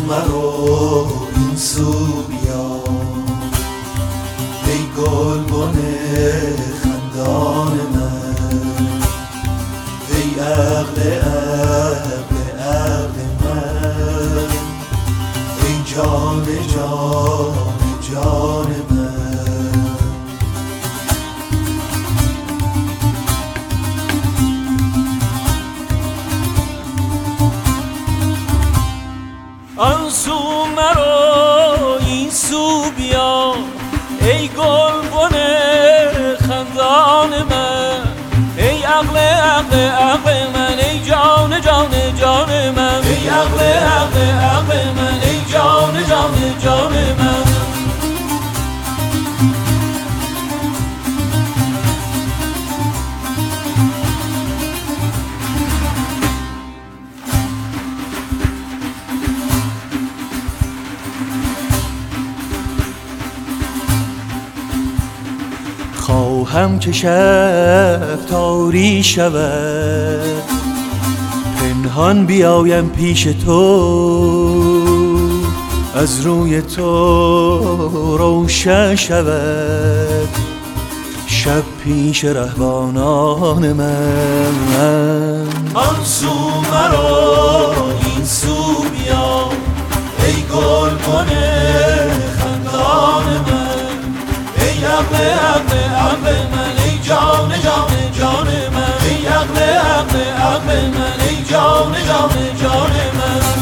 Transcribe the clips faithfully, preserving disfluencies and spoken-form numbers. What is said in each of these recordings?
مرو این سو بیا، ای گلبن خندان من، ای عقل عقل عقل من، ای جان جان جان من. آن سو مرو این سو بیا، ای گلبن خندان من، ای عقل عقل عقل من، ای جان جان جان من، ای عقل عقل عقل من، ای جان جان جان من. خواهم که شب تاری شود، پنهان بیایم پیش تو، از روی تو روشن شود شب پیش رهبانان من. آن سو مرو این سو بیا، ای گلبن خندان من، ای عقل عقل عقل من، ای جان جان جان من، ای عقل عقل عقل من، ای جان جان جان من.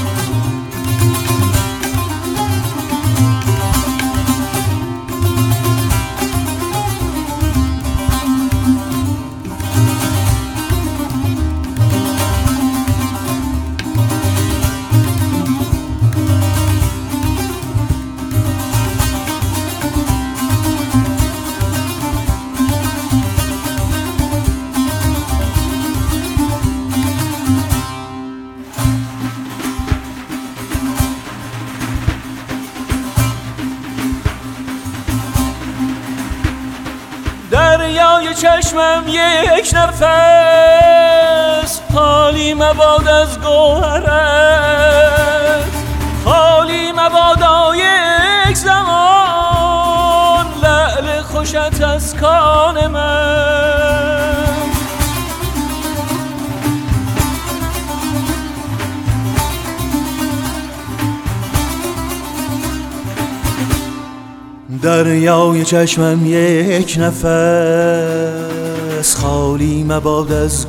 دریای چشمم یک نفس، خالی مباد از گوهرت، خالی مبادا یک زمان لعل خوشت از کان من. دریای چشمم یک نفس، خالی مباد از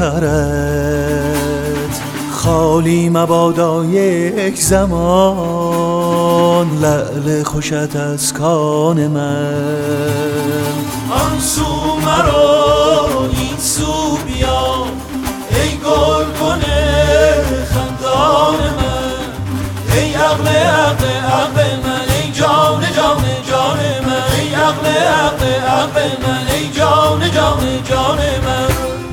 گوهرت، خالی مبادا یک زمان لعل خوشت از کان من. آن سو مرو این سو بیا، ای گلبن خندان من، ای عقل عقل عقل من، ای جان جان جان من، ای عقل عقل عقل من، ای جان جان جان من.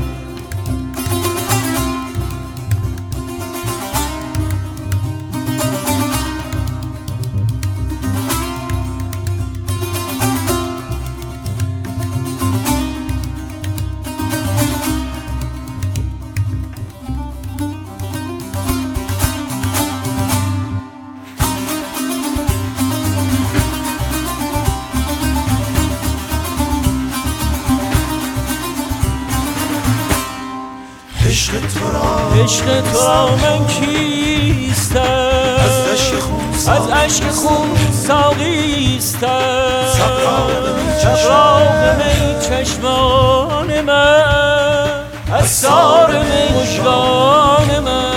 عشق تو را عشق تو را من کیستم، از اشک خون از اشک خون ساقیستم، سبراغ می چشمان من، اسرار مژگان من.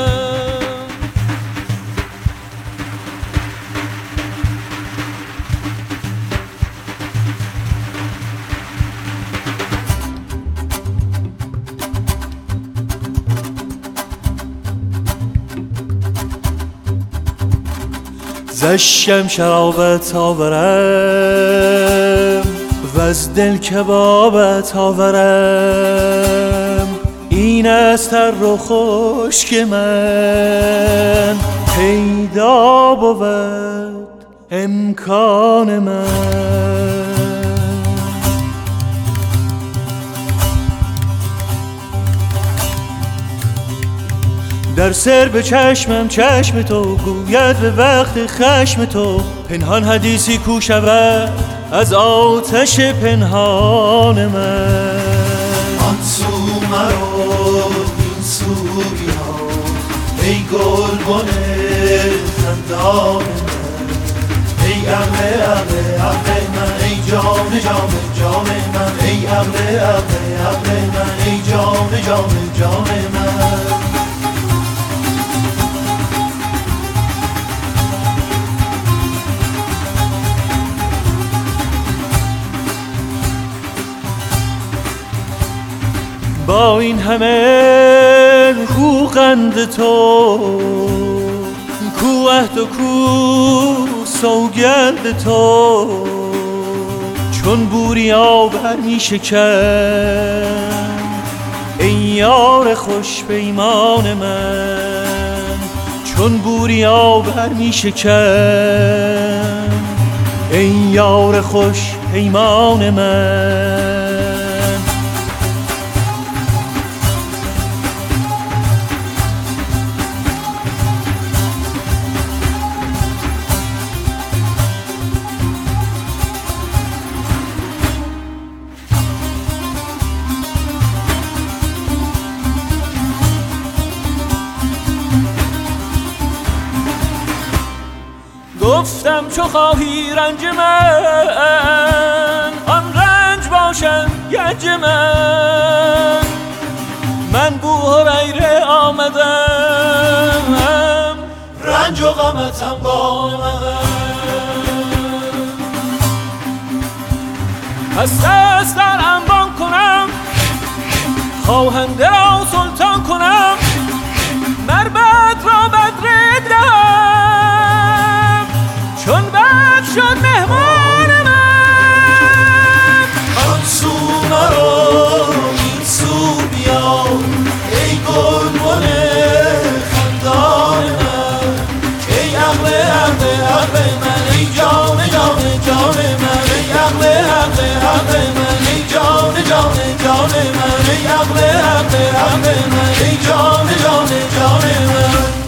زشکم شرابت آورم وز دل کبابت آورم، این از تر و خشک من پیدا بود امکان من. در سر به چشمم چشم تو گوید به وقت خشم تو، پنهان حدیثی کو شود از آتش پنهان من. آن سو مرو این سو بیا ای گلبن خندان من، ای عقل عقل عقل من، ای جان جان جان من، ای عقل عقل عقل من، ای جان جان جان من. با این همه کو قند تو، کو عهد و کو سوگند تو، چون بوریا بر می شکن ای یار خوش پیمان من، چون بوریا بر می شکن ای یار خوش پیمان من. گفتم چو خواهی رنج من آن رنج باشم گنج من، من بوهریره آمدم رنج و غمتم با من، پس دست در انبان کنم خواهنده را سلطان کنم، مربد را بدر دهم چون بد شد مهمان من. آن سو مرو این سو بیا ای گلبن خندان من، ای عقل عقل عقل من، ای جان جان جان من، ای عقل عقل عقل من، ای جان جان جان من، ای عقل عقل عقل من، ای جان جان جان من.